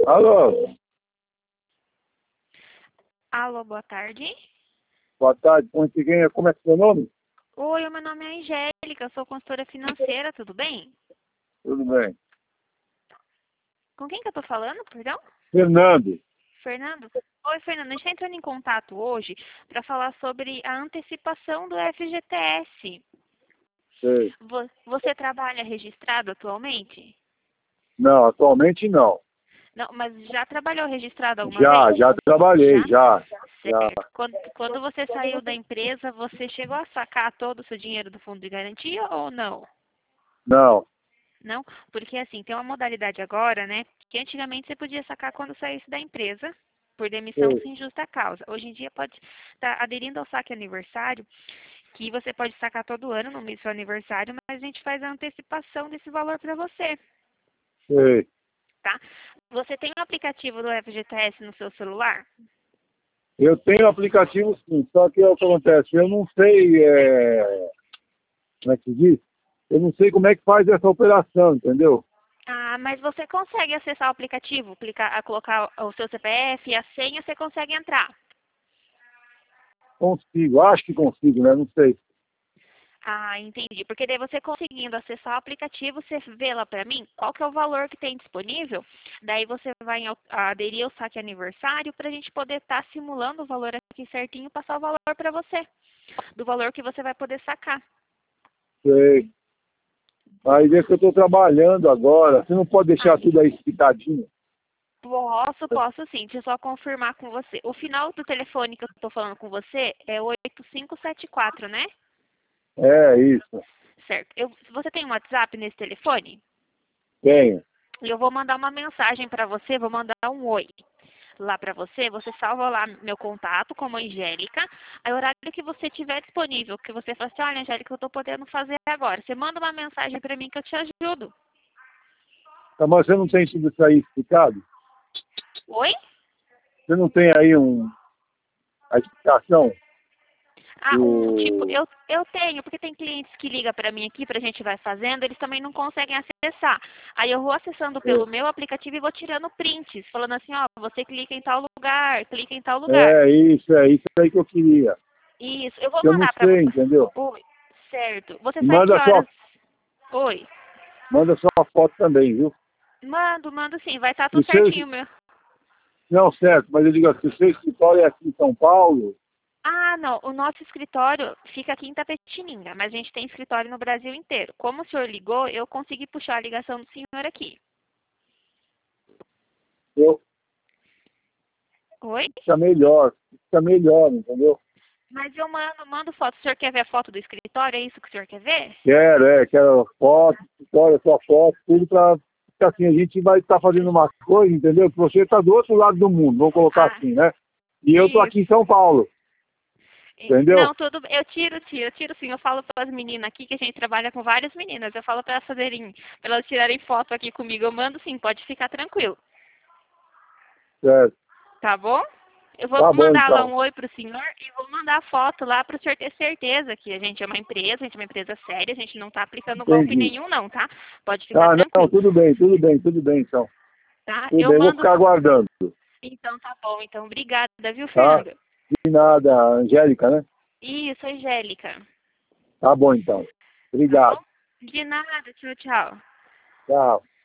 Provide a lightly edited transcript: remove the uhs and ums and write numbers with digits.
Alô, Alô, boa tarde. boa tarde. Como é que é seu nome? Oi, meu nome é Angélica, eu sou consultora financeira, tudo bem? Tudo bem. Com quem que eu tô falando, perdão? Fernando. Fernando? Oi, Fernando, a gente está entrando em contato hoje para falar sobre a antecipação do FGTS. Sei. Você trabalha registrado atualmente? Não, atualmente não. Não, mas já trabalhou registrado alguma Já, vez? já trabalhei, Já? já. Certo. Quando você saiu da empresa, você chegou a sacar todo o seu dinheiro do fundo de garantia ou não? Não. Não, porque assim, tem uma modalidade agora, né? Que antigamente você podia sacar quando saísse da empresa, por demissão Sei. sem justa causa. Hoje em dia pode estar aderindo ao saque aniversário, que você pode sacar todo ano no mês do seu aniversário, mas a gente faz a antecipação desse valor para você, Sei. tá? Você tem o aplicativo do FGTS no seu celular? Eu tenho aplicativo sim, só que é o que acontece, eu não sei, como é que se diz? Eu não sei como é que faz essa operação, entendeu? Ah, mas você consegue acessar o aplicativo, colocar o seu CPF e a senha, você consegue entrar. Consigo, acho que consigo, né? Não sei. Ah, entendi. Porque daí você conseguindo acessar o aplicativo, você vê lá para mim qual que é o valor que tem disponível. Daí você vai aderir ao saque aniversário para a gente poder estar simulando o valor aqui certinho e passar o valor para você, do valor que você vai poder sacar. Sei. Aí vê que eu estou trabalhando agora, você não pode Ah, deixar tudo aí explicadinho. posso sim. Deixa eu só confirmar com você. O final do telefone que eu estou falando com você é 8574, né? É isso, Certo. Você tem um WhatsApp nesse telefone? tenho. Eu vou mandar uma mensagem para você, vou mandar um oi lá para você. Você salva lá meu contato como Angélica. Aí o horário que você tiver disponível, que você fala assim, olha, Angélica, eu estou podendo fazer agora. Você manda uma mensagem para mim que eu te ajudo. Tá, mas você não tem tudo isso aí explicado? Oi? Você não tem aí a explicação Ah, tipo, do... eu tenho, porque tem clientes que ligam para mim aqui, pra gente vai fazendo, eles também não conseguem acessar. Aí eu vou acessando pelo meu aplicativo e vou tirando prints, falando assim, ó, você clica em tal lugar, clica em tal lugar. É isso aí que eu queria. Isso, eu vou Eu não mandar para sei, você. entendeu? Oi, certo. Você sai que Manda horas? só, Oi. manda só a foto também, viu? Mando sim, vai estar O tudo seu, certinho, meu. não, certo, mas eu digo assim, o seu escritório é aqui em São Paulo? Ah, não, o nosso escritório fica aqui em Tapetininga, mas a gente tem escritório no Brasil inteiro. Como o senhor ligou, eu consegui puxar a ligação do senhor aqui. Eu, Oi? fica melhor, entendeu? Mas eu mando foto. O senhor quer ver a foto do escritório? É isso que o senhor quer ver? Quero foto, escritório, só foto, tudo pra... Porque assim, a gente vai estar fazendo uma coisa, entendeu? Que você está do outro lado do mundo, vamos colocar Ah, assim, né? E eu tô aqui em isso. São Paulo, entendeu? Não, tudo bem. Eu tiro sim. Eu falo para as meninas aqui que a gente trabalha com várias meninas. Eu falo para elas fazerem, para elas tirarem foto aqui comigo. Eu mando sim, pode ficar tranquilo. Certo. Tá bom? Eu vou Tá bom, mandar lá então. um oi pro senhor e vou mandar foto lá pro senhor ter certeza que a gente é uma empresa, a gente é uma empresa séria, a gente não tá aplicando golpe Entendi. nenhum não, tá? Pode ficar Ah, não, tranquilo, tudo bem, então. tá? Tudo Eu bem, vou mando. ficar aguardando, Então tá bom, então obrigada, viu, tá? Fernando? De nada, Angélica, né? Isso, Angélica. Tá bom, então. Tá Obrigado. bom? De nada, tchau, tchau. Tchau.